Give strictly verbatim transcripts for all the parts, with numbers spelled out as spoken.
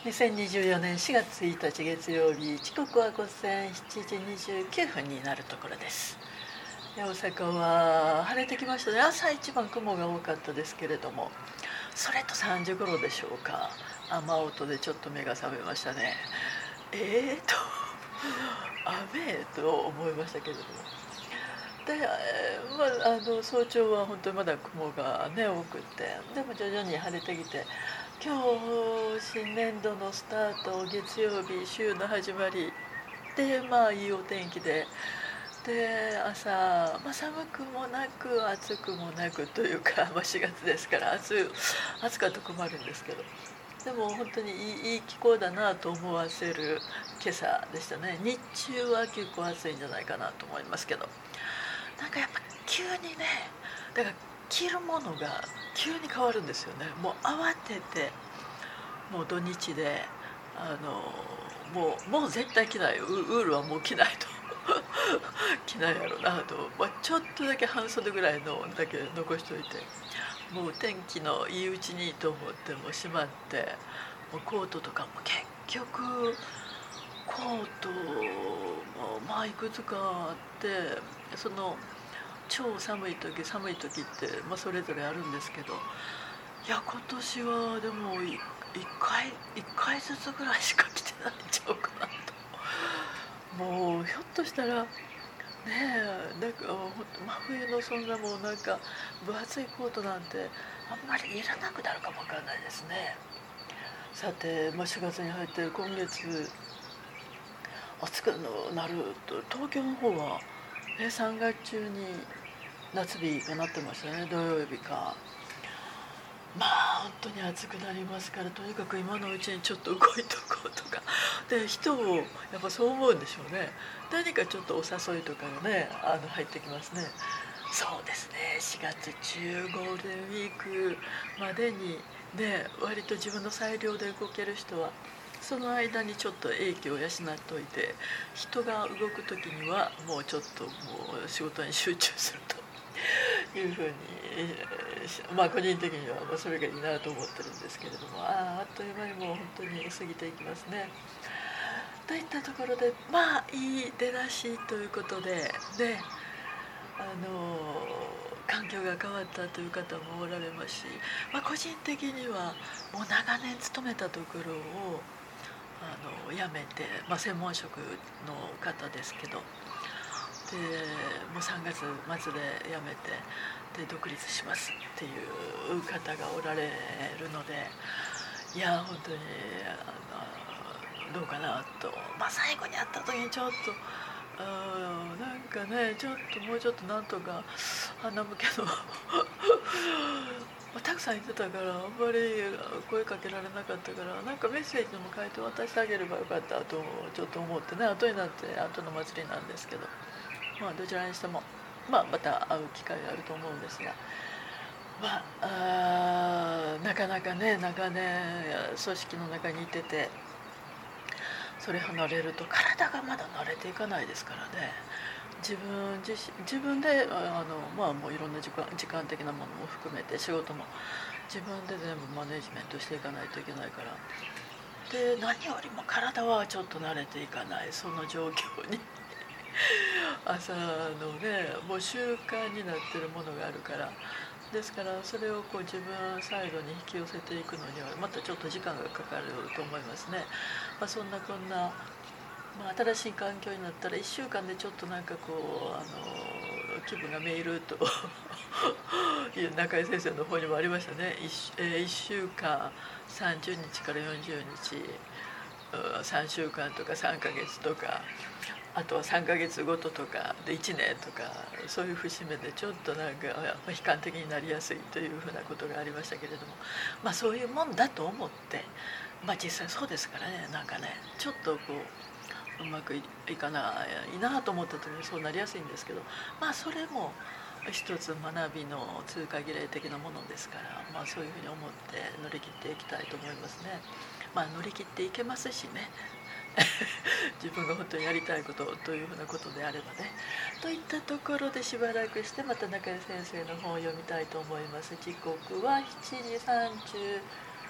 にせんにじゅうよねんしがつついたち月曜日、時刻は午前しちじにじゅうきゅうふんになるところです。大阪は晴れてきましたね。朝一番雲が多かったですけれども、それとさんじ頃でしょうか、雨音でちょっと目が覚めましたね。えーと雨と思いましたけれども、で、まあ、あの早朝は本当にまだ雲が、ね、多くて、でも徐々に晴れてきて、今日新年度のスタート、月曜日、週の始まりで、まあいいお天気で、で朝、まあ、寒くもなく暑くもなくというか、まあ、しがつですから暑暑かったら困るんですけど、でも本当にいい、いい気候だなと思わせる今朝でしたね。日中は結構暑いんじゃないかなと思いますけど、なんかやっぱ急にね、だから着るものが急に変わるんですよね。もう慌てて、もう土日であのもうもう絶対着ない、ウウールはもう着ないと着ないやろなと、まあ、ちょっとだけ半袖ぐらいのだけ残しておいて、もう天気のいいうちにと思ってもしまって、もうコートとかも結局コートもまあいくつかあって、その超寒い時寒い時って、まあ、それぞれあるんですけど、いや今年はでもい一回一回ずつぐらいしか着てないんちゃうかなと。もうひょっとしたらねえ、なんかほんと真冬のそんなもうなんか分厚いコートなんてあんまりいらなくなるかもわかんないですね。さて、まあ、しがつに入って今月暑くなると、東京の方は、ね、さんがつ中に夏日がなってましたね、土曜日か。まあ本当に暑くなりますから、とにかく今のうちにちょっと動いとこうとかで、人もやっぱそう思うんでしょうね。何かちょっとお誘いとかがね、あの入ってきますね。そうですね、しがつ中ゴールデンウィークまでにね、割と自分の裁量で動ける人はその間にちょっと英気を養っておいて、人が動く時にはもうちょっともう仕事に集中するというふうに、まあ個人的にはそれがいいなと思ってるんですけれども、あああっという間にもう本当に過ぎていきますね。といったところで、まあいい出だしということで、であの環境が変わったという方もおられますし、まあ、個人的にはもう長年勤めたところをあの辞めて、まあ、専門職の方ですけど、でもうさんがつ末で辞めて、で独立しますっていう方がおられるので、いや本当にあのどうかなと、まあ、最後に会った時にちょっとうんなんかね、ちょっともうちょっとなんとか鼻向けのまあたくさん言ってたからあんまり声かけられなかったから、なんかメッセージでも書いて渡してあげればよかったとちょっと思ってね、後になって後の祭りなんですけど、まあどちらにしても、まあ、また会う機会があると思うんですが、まあ、あなかなかね長年組織の中にいてて、それ離れると体がまだ慣れていかないですからね。自分自身自分であの、まあ、もういろんな時間時間的なものも含めて仕事も自分で全部マネジメントしていかないといけないから、で何よりも体はちょっと慣れていかない、その状況に朝のねもう習慣になってるものがあるから、ですからそれをこう自分サイドに引き寄せていくのにはまたちょっと時間がかかると思いますね。まあ、そんなこんな、まあ、新しい環境になったらいっしゅうかんでちょっとなんかこうあの気分がめいるという中井先生の方にもありましたね。 1, えー、いっしゅうかんさんじゅうにちからよんじゅうにち、さんしゅうかんとかさんかげつとか、あとはさんかげつごととかでいちねんとか、そういう節目でちょっとなんか悲観的になりやすいというふうなことがありましたけれども、まあそういうもんだと思って、まあ実際そうですからね、なんかねちょっとこううまくいかないなと思った時にそうなりやすいんですけど、まあそれも一つ学びの通過儀礼的なものですから、まあそういうふうに思って乗り切っていきたいと思いますね。まあ乗り切っていけますしね自分が本当にやりたいことというふうなことであればね。といったところでしばらくしてまた中井先生の本を読みたいと思います。時刻はしちじさんじゅう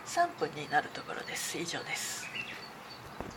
さんぷんになるところです。以上です。